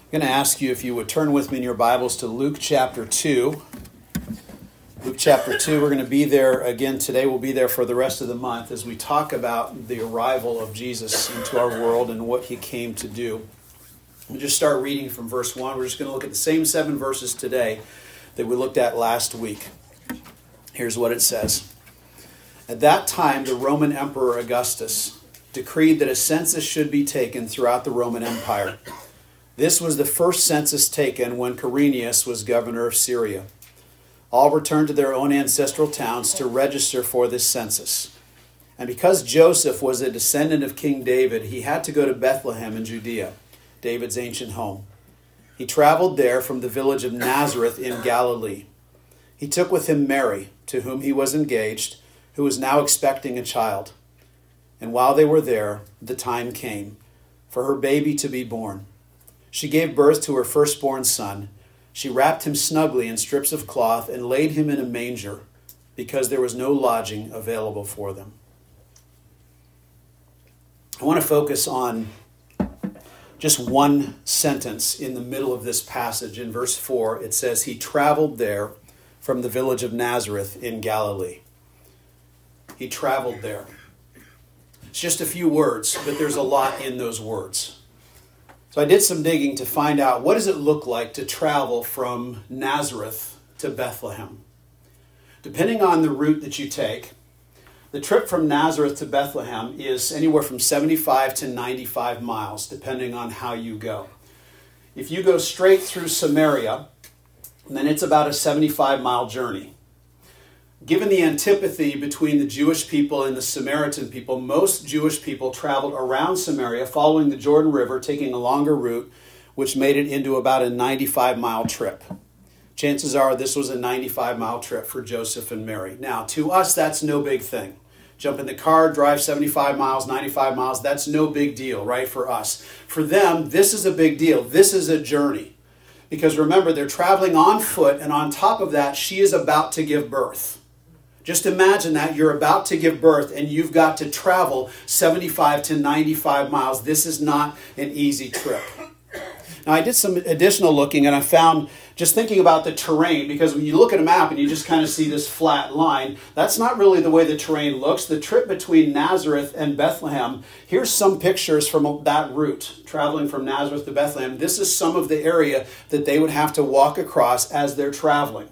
I'm going to ask you if you would turn with me in your Bibles to Luke chapter 2. Luke chapter 2, we're going to be there again today. We'll be there for the rest of the month as we talk about the arrival of Jesus into our world and what he came to do. We'll just start reading from verse 1. We're just going to look at the same 7 verses today that we looked at last week. Here's what it says. At that time, the Roman Emperor Augustus decreed that a census should be taken throughout the Roman Empire. This was the first census taken when Quirinius was governor of Syria. All returned to their own ancestral towns to register for this census. And because Joseph was a descendant of King David, he had to go to Bethlehem in Judea, David's ancient home. He traveled there from the village of Nazareth in Galilee. He took with him Mary, to whom he was engaged, who was now expecting a child. And while they were there, the time came for her baby to be born. She gave birth to her firstborn son. She wrapped him snugly in strips of cloth and laid him in a manger because there was no lodging available for them. I want to focus on just one sentence in the middle of this passage. In verse 4, it says, he traveled there from the village of Nazareth in Galilee. He traveled there. It's just a few words, but there's a lot in those words. So I did some digging to find out what does it look like to travel from Nazareth to Bethlehem. Depending on the route that you take, the trip from Nazareth to Bethlehem is anywhere from 75 to 95 miles, depending on how you go. If you go straight through Samaria, then it's about a 75-mile journey. Given the antipathy between the Jewish people and the Samaritan people, most Jewish people traveled around Samaria, following the Jordan River, taking a longer route, which made it into about a 95-mile trip. Chances are this was a 95-mile trip for Joseph and Mary. Now, to us, that's no big thing. Jump in the car, drive 75 miles, 95 miles, that's no big deal, right, for us. For them, this is a big deal. This is a journey. Because remember, they're traveling on foot, and on top of that, she is about to give birth. Just imagine that you're about to give birth and you've got to travel 75 to 95 miles. This is not an easy trip. Now, I did some additional looking and I found, just thinking about the terrain, because when you look at a map and you just kind of see this flat line, that's not really the way the terrain looks. The trip between Nazareth and Bethlehem, here's some pictures from that route, traveling from Nazareth to Bethlehem. This is some of the area that they would have to walk across as they're traveling.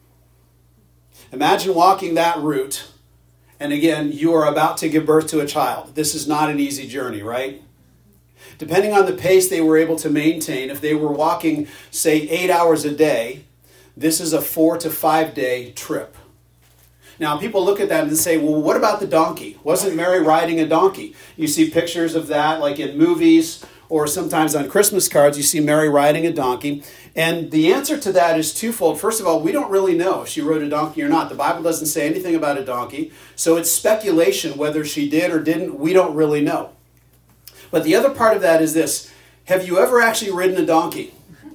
Imagine walking that route, and again, you are about to give birth to a child. This is not an easy journey, right? Depending on the pace they were able to maintain, if they were walking, say, 8 hours a day, this is a 4 to 5 day trip. Now, people look at that and say, well, what about the donkey? Wasn't Mary riding a donkey? You see pictures of that, like in movies, or sometimes on Christmas cards, you see Mary riding a donkey. And the answer to that is twofold. First of all, we don't really know if she rode a donkey or not. The Bible doesn't say anything about a donkey. So it's speculation whether she did or didn't. We don't really know. But the other part of that is this. Have you ever actually ridden a donkey?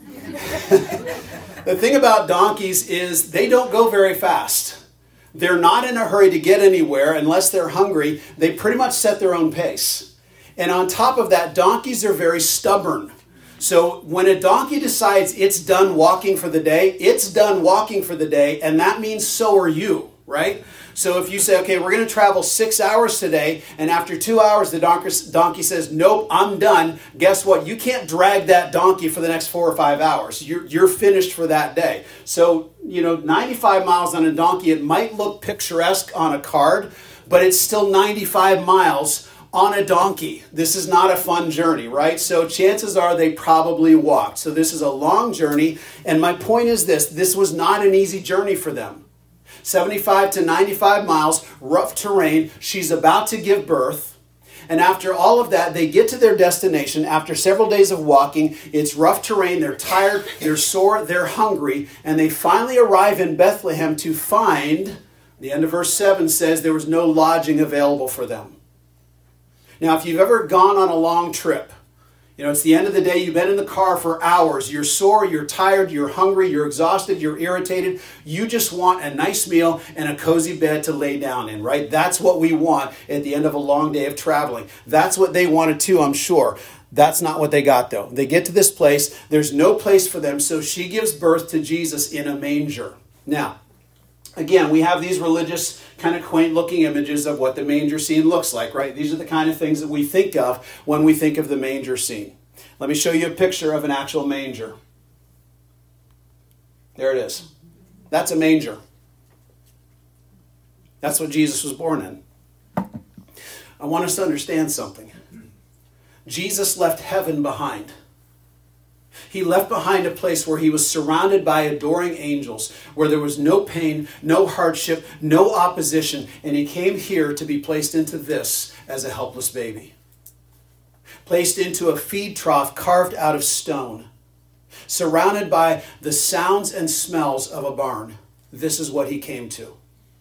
The thing about donkeys is they don't go very fast. They're not in a hurry to get anywhere unless they're hungry. They pretty much set their own pace. And on top of that, donkeys are very stubborn. So when a donkey decides it's done walking for the day, it's done walking for the day, and that means so are you, right? So if you say, okay, we're going to travel 6 hours today, and after 2 hours the donkey says, nope, I'm done, guess what? You can't drag that donkey for the next 4 or 5 hours. You're finished for that day. So, 95 miles on a donkey, it might look picturesque on a card, but it's still 95 miles on a donkey. This is not a fun journey, right? So chances are they probably walked. So this is a long journey. And my point is this was not an easy journey for them. 75 to 95 miles, rough terrain. She's about to give birth. And after all of that, they get to their destination. After several days of walking, it's rough terrain. They're tired, they're sore, they're hungry. And they finally arrive in Bethlehem to find, the end of verse 7 says, there was no lodging available for them. Now, if you've ever gone on a long trip, it's the end of the day, you've been in the car for hours, you're sore, you're tired, you're hungry, you're exhausted, you're irritated, you just want a nice meal and a cozy bed to lay down in, right? That's what we want at the end of a long day of traveling. That's what they wanted too, I'm sure. That's not what they got, though. They get to this place. There's no place for them, so she gives birth to Jesus in a manger. Now, again, we have these religious kind of quaint-looking images of what the manger scene looks like, right? These are the kind of things that we think of when we think of the manger scene. Let me show you a picture of an actual manger. There it is. That's a manger. That's what Jesus was born in. I want us to understand something. Jesus left heaven behind. He left behind a place where he was surrounded by adoring angels, where there was no pain, no hardship, no opposition, and he came here to be placed into this as a helpless baby. Placed into a feed trough carved out of stone, surrounded by the sounds and smells of a barn. This is what he came to.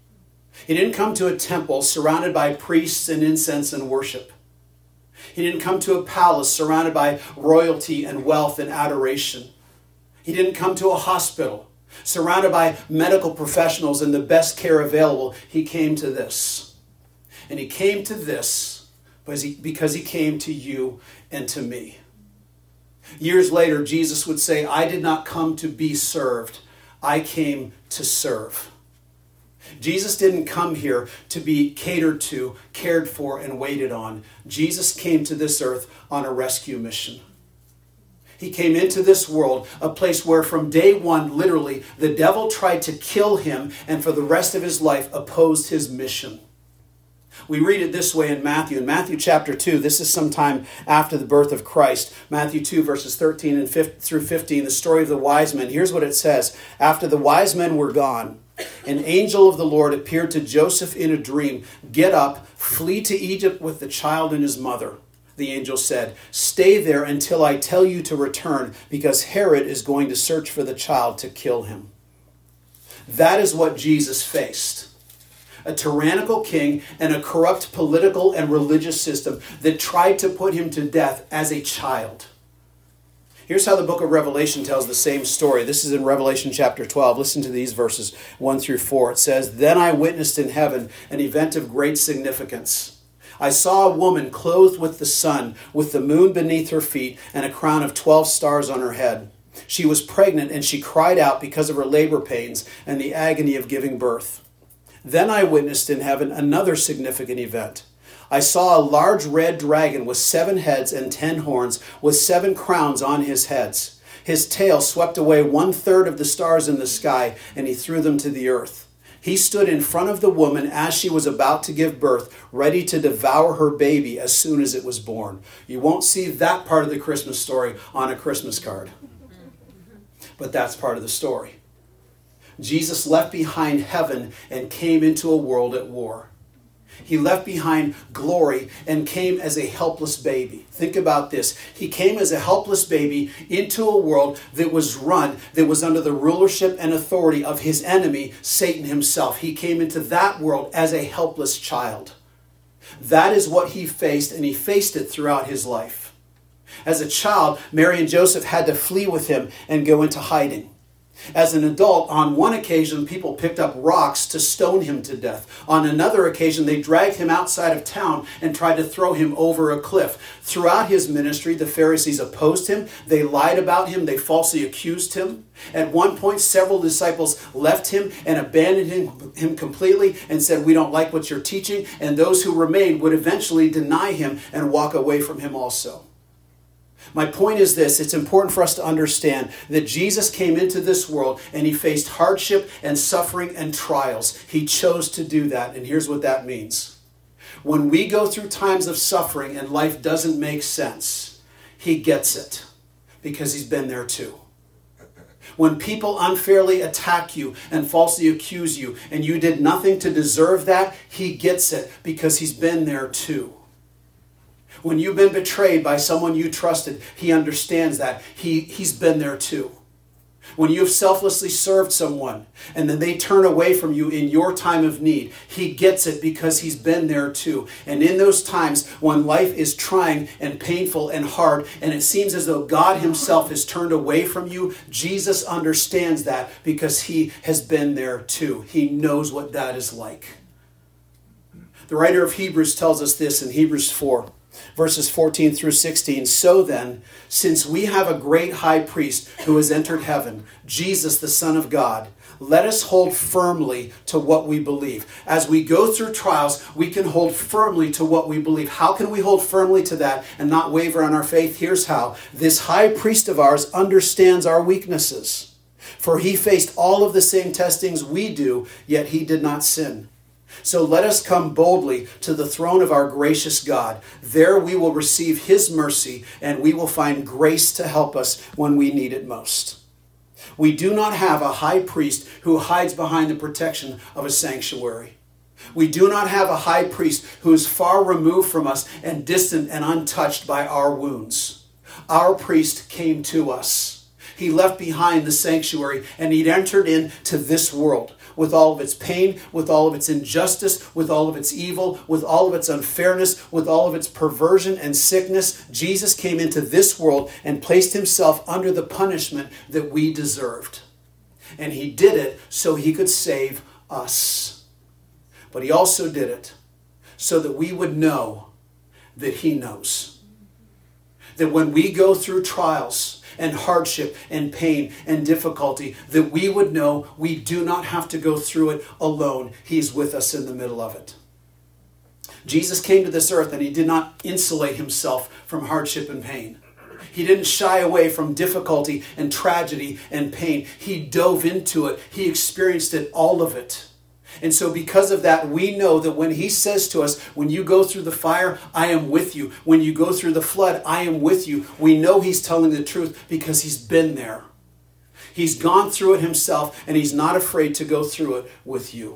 He didn't come to a temple surrounded by priests and incense and worship. He didn't come to a palace surrounded by royalty and wealth and adoration. He didn't come to a hospital surrounded by medical professionals and the best care available. He came to this. And he came to this because he came to you and to me. Years later, Jesus would say, I did not come to be served. I came to serve. Jesus didn't come here to be catered to, cared for, and waited on. Jesus came to this earth on a rescue mission. He came into this world, a place where from day one, literally, the devil tried to kill him and for the rest of his life opposed his mission. We read it this way in Matthew. In Matthew chapter 2, this is sometime after the birth of Christ. Matthew 2, verses 13 and through 15, the story of the wise men. Here's what it says. After the wise men were gone, an angel of the Lord appeared to Joseph in a dream. Get up, flee to Egypt with the child and his mother. The angel said, stay there until I tell you to return, because Herod is going to search for the child to kill him. That is what Jesus faced. A tyrannical king and a corrupt political and religious system that tried to put him to death as a child. Here's how the book of Revelation tells the same story. This is in Revelation chapter 12. Listen to these verses 1 through 4. It says, Then I witnessed in heaven an event of great significance. I saw a woman clothed with the sun, with the moon beneath her feet, and a crown of 12 stars on her head. She was pregnant, and she cried out because of her labor pains and the agony of giving birth. Then I witnessed in heaven another significant event. I saw a large red dragon with 7 heads and 10 horns, with 7 crowns on his heads. His tail swept away 1/3 of the stars in the sky, and he threw them to the earth. He stood in front of the woman as she was about to give birth, ready to devour her baby as soon as it was born. You won't see that part of the Christmas story on a Christmas card. But that's part of the story. Jesus left behind heaven and came into a world at war. He left behind glory and came as a helpless baby. Think about this. He came as a helpless baby into a world that was under the rulership and authority of his enemy, Satan himself. He came into that world as a helpless child. That is what he faced, and he faced it throughout his life. As a child, Mary and Joseph had to flee with him and go into hiding. As an adult, on one occasion, people picked up rocks to stone him to death. On another occasion, they dragged him outside of town and tried to throw him over a cliff. Throughout his ministry, the Pharisees opposed him. They lied about him. They falsely accused him. At one point, several disciples left him and abandoned him completely and said, we don't like what you're teaching. And those who remained would eventually deny him and walk away from him also. My point is this, it's important for us to understand that Jesus came into this world and he faced hardship and suffering and trials. He chose to do that, and here's what that means. When we go through times of suffering and life doesn't make sense, he gets it because he's been there too. When people unfairly attack you and falsely accuse you and you did nothing to deserve that, he gets it because he's been there too. When you've been betrayed by someone you trusted, he understands that. He's been there too. When you've selflessly served someone and then they turn away from you in your time of need, he gets it because he's been there too. And in those times when life is trying and painful and hard and it seems as though God himself has turned away from you, Jesus understands that because he has been there too. He knows what that is like. The writer of Hebrews tells us this in Hebrews 4. Verses 14 through 16. So then, since we have a great high priest who has entered heaven, Jesus, the Son of God, let us hold firmly to what we believe. As we go through trials, we can hold firmly to what we believe. How can we hold firmly to that and not waver on our faith? Here's how. This high priest of ours understands our weaknesses. For he faced all of the same testings we do, yet he did not sin. So let us come boldly to the throne of our gracious God. There we will receive his mercy, and we will find grace to help us when we need it most. We do not have a high priest who hides behind the protection of a sanctuary. We do not have a high priest who is far removed from us and distant and untouched by our wounds. Our priest came to us. He left behind the sanctuary and he entered into this world with all of its pain, with all of its injustice, with all of its evil, with all of its unfairness, with all of its perversion and sickness. Jesus came into this world and placed himself under the punishment that we deserved. And he did it so he could save us. But he also did it so that we would know that he knows. That when we go through trials and hardship and pain and difficulty, that we would know we do not have to go through it alone. He's with us in the middle of it. Jesus came to this earth and he did not insulate himself from hardship and pain. He didn't shy away from difficulty and tragedy and pain. He dove into it. He experienced it, all of it. And so because of that, we know that when he says to us, when you go through the fire, I am with you. When you go through the flood, I am with you. We know he's telling the truth because he's been there. He's gone through it himself, and he's not afraid to go through it with you.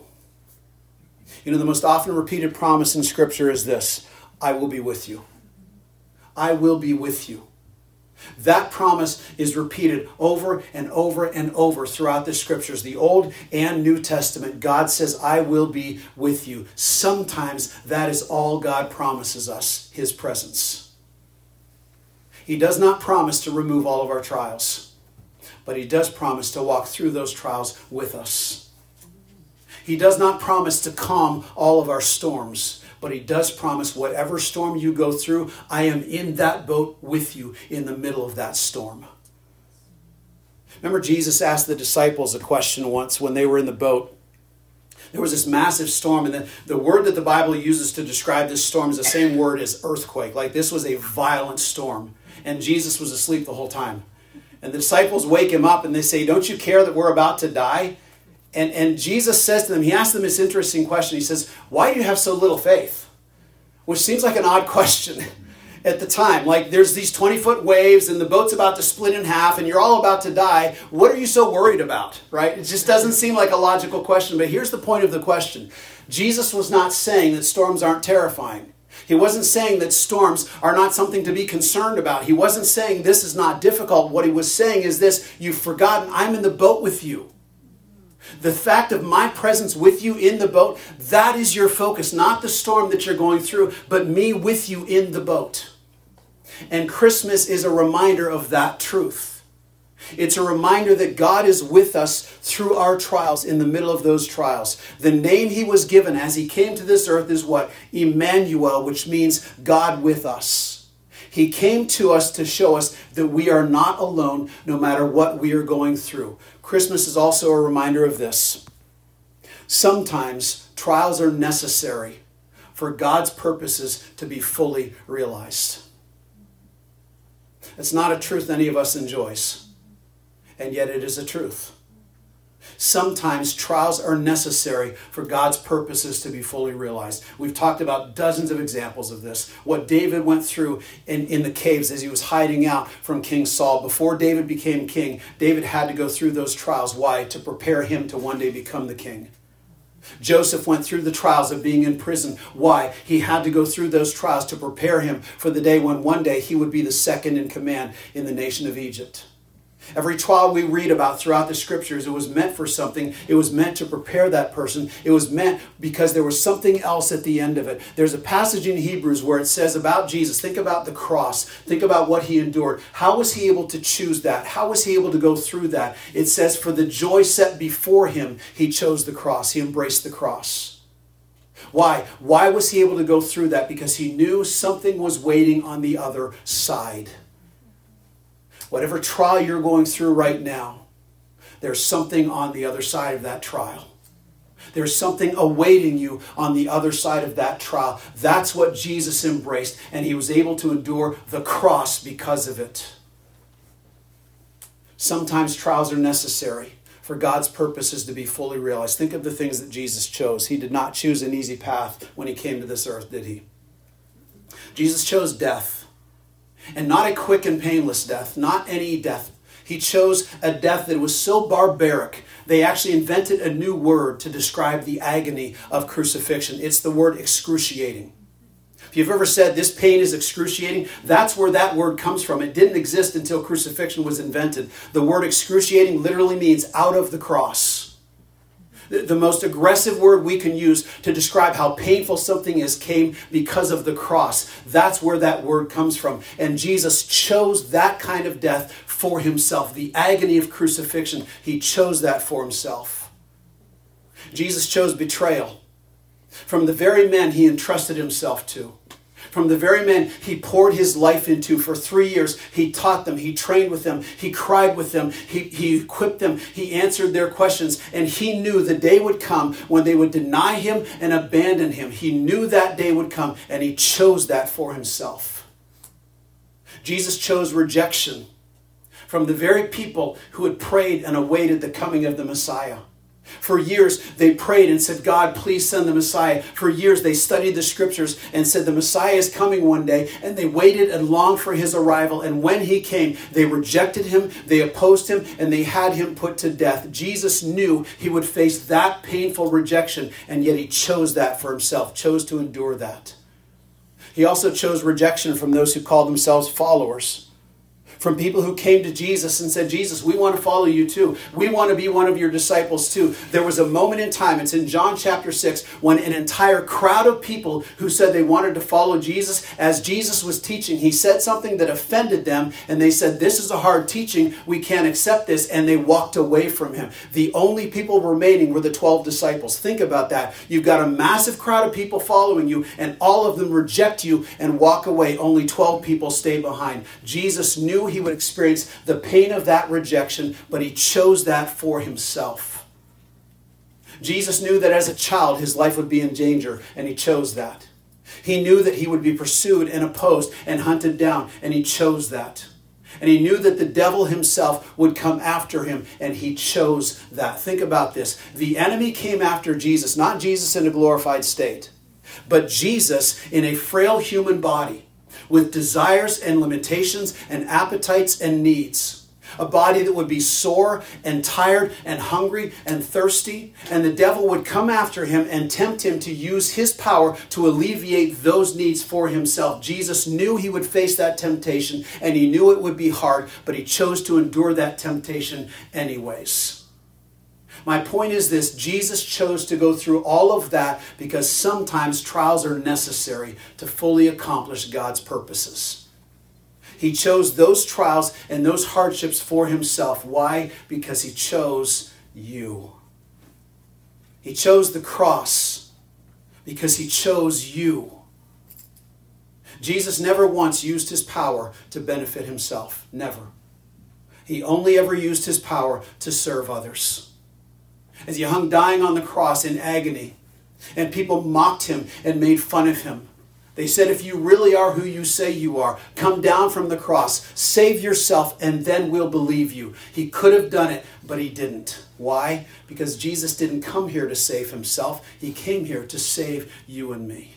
You know, the most often repeated promise in Scripture is this: I will be with you. I will be with you. That promise is repeated over and over and over throughout the Scriptures, the Old and New Testament. God says, I will be with you. Sometimes that is all God promises us, his presence. He does not promise to remove all of our trials, but he does promise to walk through those trials with us. He does not promise to calm all of our storms, but he does promise whatever storm you go through, I am in that boat with you in the middle of that storm. Remember, Jesus asked the disciples a question once when they were in the boat. There was this massive storm, and the word that the Bible uses to describe this storm is the same word as earthquake. Like, this was a violent storm, and Jesus was asleep the whole time. And the disciples wake him up and they say, don't you care that we're about to die? And Jesus says to them, he asks them this interesting question. He says, why do you have so little faith? Which seems like an odd question at the time. Like, there's these 20-foot waves and the boat's about to split in half and you're all about to die. What are you so worried about, right? It just doesn't seem like a logical question. But here's the point of the question. Jesus was not saying that storms aren't terrifying. He wasn't saying that storms are not something to be concerned about. He wasn't saying this is not difficult. What he was saying is this: you've forgotten I'm in the boat with you. The fact of my presence with you in the boat, that is your focus. Not the storm that you're going through, but me with you in the boat. And Christmas is a reminder of that truth. It's a reminder that God is with us through our trials, in the middle of those trials. The name he was given as he came to this earth is what? Emmanuel, which means God with us. He came to us to show us that we are not alone no matter what we are going through. Christmas is also a reminder of this. Sometimes trials are necessary for God's purposes to be fully realized. It's not a truth any of us enjoys, and yet it is a truth. Sometimes trials are necessary for God's purposes to be fully realized. We've talked about dozens of examples of this. What David went through in the caves as he was hiding out from King Saul. Before David became king, David had to go through those trials. Why? To prepare him to one day become the king. Joseph went through the trials of being in prison. Why? He had to go through those trials to prepare him for the day when one day he would be the second in command in the nation of Egypt. Every trial we read about throughout the Scriptures, it was meant for something. It was meant to prepare that person. It was meant because there was something else at the end of it. There's a passage in Hebrews where it says about Jesus, think about the cross. Think about what he endured. How was he able to choose that? How was he able to go through that? It says, for the joy set before him, he chose the cross. He embraced the cross. Why? Why was he able to go through that? Because he knew something was waiting on the other side. Whatever trial you're going through right now, there's something on the other side of that trial. There's something awaiting you on the other side of that trial. That's what Jesus embraced, and he was able to endure the cross because of it. Sometimes trials are necessary for God's purposes to be fully realized. Think of the things that Jesus chose. He did not choose an easy path when he came to this earth, did he? Jesus chose death, and not a quick and painless death, not any death. He chose a death that was so barbaric, they actually invented a new word to describe the agony of crucifixion. It's the word excruciating. If you've ever said this pain is excruciating, that's where that word comes from. It didn't exist until crucifixion was invented. The word excruciating literally means out of the cross. The most aggressive word we can use to describe how painful something is came because of the cross. That's where that word comes from. And Jesus chose that kind of death for himself. The agony of crucifixion, he chose that for himself. Jesus chose betrayal from the very men he entrusted himself to. From the very men he poured his life into for 3 years. He taught them. He trained with them. He cried with them. He equipped them. He answered their questions. And he knew the day would come when they would deny him and abandon him. He knew that day would come, and he chose that for himself. Jesus chose rejection from the very people who had prayed and awaited the coming of the Messiah. For years, they prayed and said, God, please send the Messiah. For years, they studied the scriptures and said the Messiah is coming one day. And they waited and longed for his arrival. And when he came, they rejected him, they opposed him, and they had him put to death. Jesus knew he would face that painful rejection, and yet he chose that for himself, chose to endure that. He also chose rejection from those who called themselves followers. From people who came to Jesus and said, Jesus, we want to follow you too. We want to be one of your disciples too. There was a moment in time, it's in John chapter 6, when an entire crowd of people who said they wanted to follow Jesus, as Jesus was teaching, he said something that offended them, and they said, this is a hard teaching, we can't accept this, and they walked away from him. The only people remaining were the 12 disciples. Think about that. You've got a massive crowd of people following you, and all of them reject you and walk away. Only 12 people stay behind. Jesus knew he would experience the pain of that rejection, but he chose that for himself. Jesus knew that as a child his life would be in danger, and he chose that. He knew that he would be pursued and opposed and hunted down, and he chose that. And he knew that the devil himself would come after him, and he chose that. Think about this. The enemy came after Jesus, not Jesus in a glorified state, but Jesus in a frail human body, with desires and limitations and appetites and needs. A body that would be sore and tired and hungry and thirsty. And the devil would come after him and tempt him to use his power to alleviate those needs for himself. Jesus knew he would face that temptation, and he knew it would be hard, but he chose to endure that temptation anyways. My point is this: Jesus chose to go through all of that because sometimes trials are necessary to fully accomplish God's purposes. He chose those trials and those hardships for himself. Why? Because he chose you. He chose the cross because he chose you. Jesus never once used his power to benefit himself. Never. He only ever used his power to serve others. As he hung dying on the cross in agony, and people mocked him and made fun of him. They said, if you really are who you say you are, come down from the cross, save yourself, and then we'll believe you. He could have done it, but he didn't. Why? Because Jesus didn't come here to save himself. He came here to save you and me.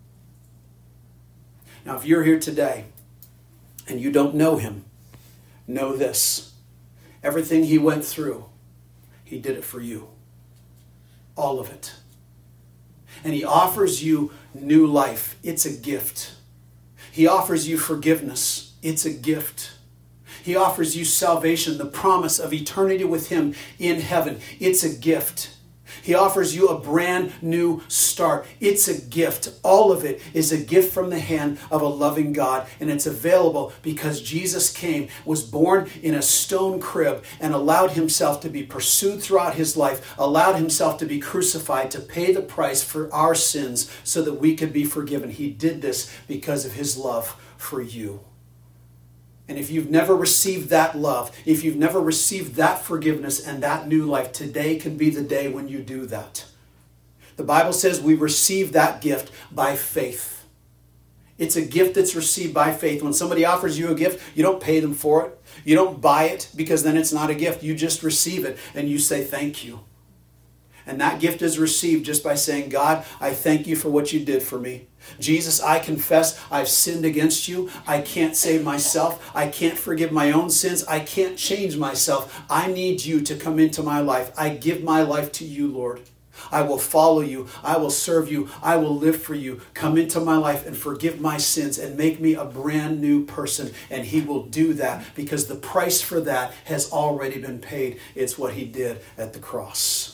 Now, if you're here today and you don't know him, know this: everything he went through, he did it for you. All of it. And he offers you new life. It's a gift. He offers you forgiveness. It's a gift. He offers you salvation, the promise of eternity with him in heaven. It's a gift. He offers you a brand new start. It's a gift. All of it is a gift from the hand of a loving God. And it's available because Jesus came, was born in a stone crib, and allowed himself to be pursued throughout his life, allowed himself to be crucified to pay the price for our sins so that we could be forgiven. He did this because of his love for you. And if you've never received that love, if you've never received that forgiveness and that new life, today can be the day when you do that. The Bible says we receive that gift by faith. It's a gift that's received by faith. When somebody offers you a gift, you don't pay them for it. You don't buy it, because then it's not a gift. You just receive it and you say thank you. And that gift is received just by saying, God, I thank you for what you did for me. Jesus, I confess I've sinned against you. I can't save myself. I can't forgive my own sins. I can't change myself. I need you to come into my life. I give my life to you, Lord. I will follow you. I will serve you. I will live for you. Come into my life and forgive my sins and make me a brand new person. And he will do that because the price for that has already been paid. It's what he did at the cross.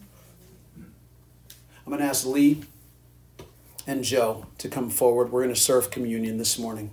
I'm going to ask Lee and Joe to come forward. We're going to serve communion this morning.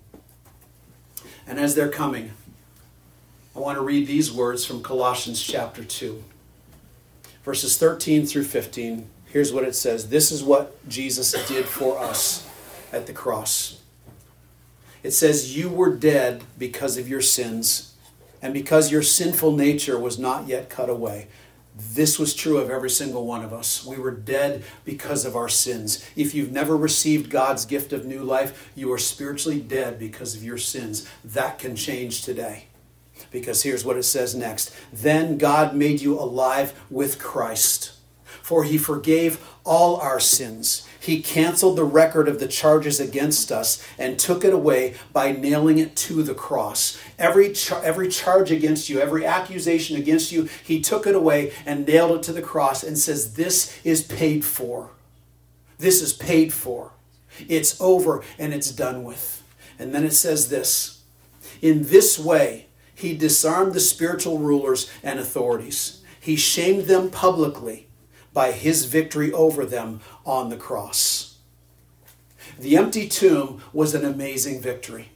And as they're coming, I want to read these words from Colossians chapter 2. Verses 13 through 15. Here's what it says. This is what Jesus did for us at the cross. It says, you were dead because of your sins, and because your sinful nature was not yet cut away. This was true of every single one of us. We were dead because of our sins. If you've never received God's gift of new life, you are spiritually dead because of your sins. That can change today. Because here's what it says next. Then God made you alive with Christ, for he forgave all our sins. He canceled the record of the charges against us and took it away by nailing it to the cross. Every charge against you, every accusation against you, he took it away and nailed it to the cross and says, this is paid for. This is paid for. It's over and it's done with. And then it says this. In this way, he disarmed the spiritual rulers and authorities. He shamed them publicly by his victory over them on the cross. The empty tomb was an amazing victory.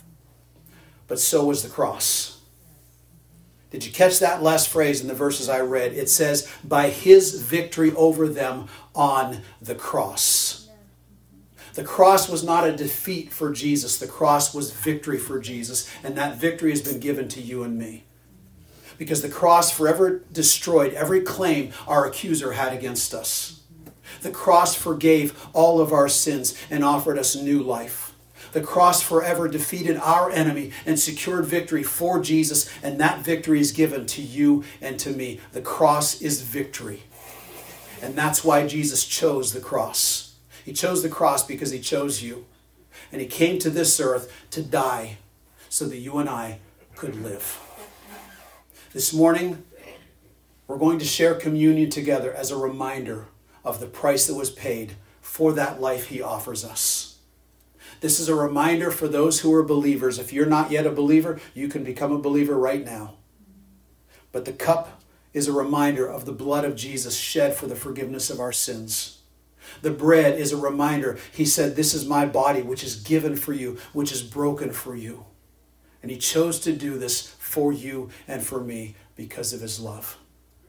But so was the cross. Did you catch that last phrase in the verses I read? It says, by his victory over them on the cross. The cross was not a defeat for Jesus. The cross was victory for Jesus. And that victory has been given to you and me. Because the cross forever destroyed every claim our accuser had against us. The cross forgave all of our sins and offered us new life. The cross forever defeated our enemy and secured victory for Jesus, and that victory is given to you and to me. The cross is victory. And that's why Jesus chose the cross. He chose the cross because he chose you. And he came to this earth to die so that you and I could live. This morning, we're going to share communion together as a reminder of the price that was paid for that life he offers us. This is a reminder for those who are believers. If you're not yet a believer, you can become a believer right now. But the cup is a reminder of the blood of Jesus shed for the forgiveness of our sins. The bread is a reminder. He said, this is my body, which is given for you, which is broken for you. And he chose to do this for you and for me because of his love.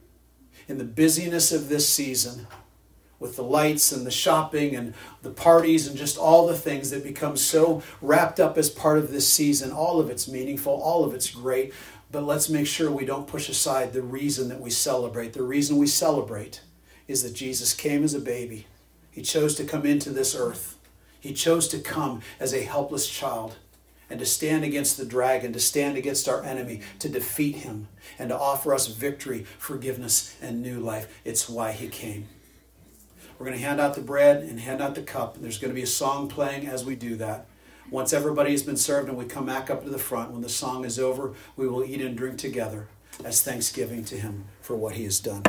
In the busyness of this season, with the lights and the shopping and the parties and just all the things that become so wrapped up as part of this season, all of it's meaningful, all of it's great, but let's make sure we don't push aside the reason that we celebrate. The reason we celebrate is that Jesus came as a baby. He chose to come into this earth. He chose to come as a helpless child and to stand against the dragon, to stand against our enemy, to defeat him, and to offer us victory, forgiveness, and new life. It's why he came. We're going to hand out the bread and hand out the cup. There's going to be a song playing as we do that. Once everybody has been served and we come back up to the front, when the song is over, we will eat and drink together as thanksgiving to him for what he has done.